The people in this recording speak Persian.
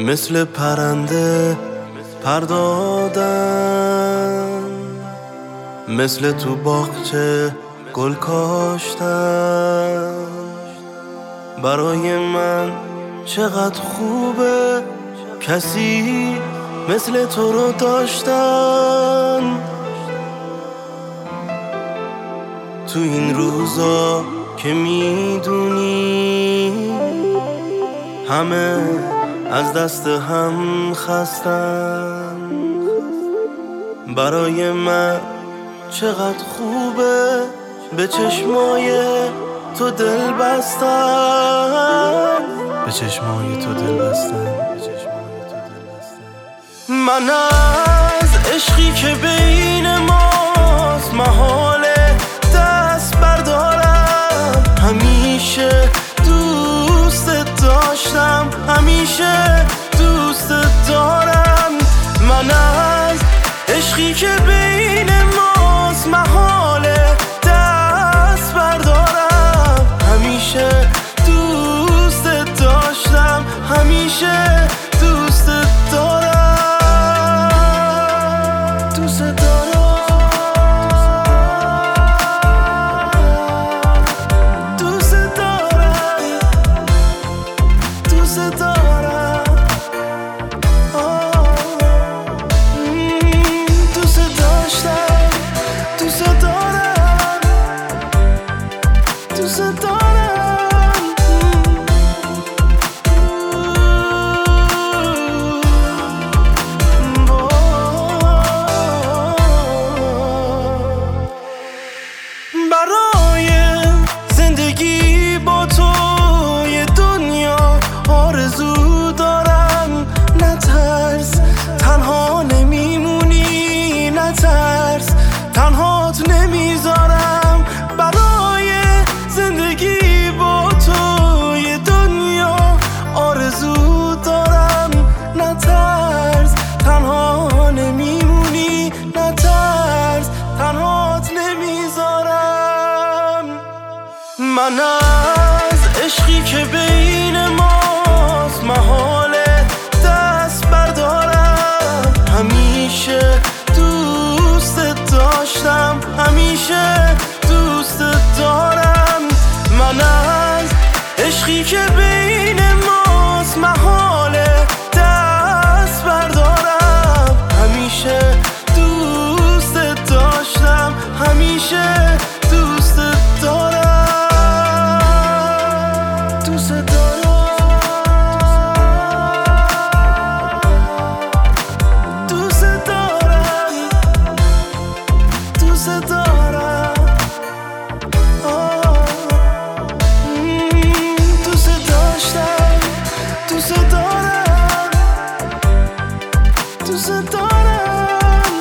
مثل پرنده پر دادم، مثل تو باغچه گل کاشتم. برای من چقدر خوبه کسی مثل تو رو داشتن. تو این روزا که میدونی همه از دست هم خستن، برای من چقدر خوبه به چشمای تو دل بستن، به چشمای تو دل بستن. من از عشقی که بین ماست محاله دست بردارم. همیشه دوستت داشتم، همیشه دوستت دارم. من از عشقی که بین ماست محاله دست بردارم. همیشه دوستت داشتم، همیشه دوستت دارم. دوستت دارم، دوستت دارم، دوستت دارم. دوستت داشتم، دوستت دارم، دوستت دارم. برای زندگی با تو یه دنیا آرزو دارم. نترس تنها نمیمونی، نترس تنهات نمیذارم. برای زندگی با تو یه دنیا آرزو دارم. نترس تنها نمیمونی، نترس تنهات نمیذارم. من از عشقی که بین ماست محاله دست بردارم. همیشه دوستت داشتم، همیشه دوستت دارم. من از عشقی که بین ماست محاله دست بردارم. همیشه دوستت داشتم، همیشه دوستت دارم. دوستت دارم، دوستت دارم، دوستت دارم. دوستت داشتم، دوستت دارم، دوستت دارم.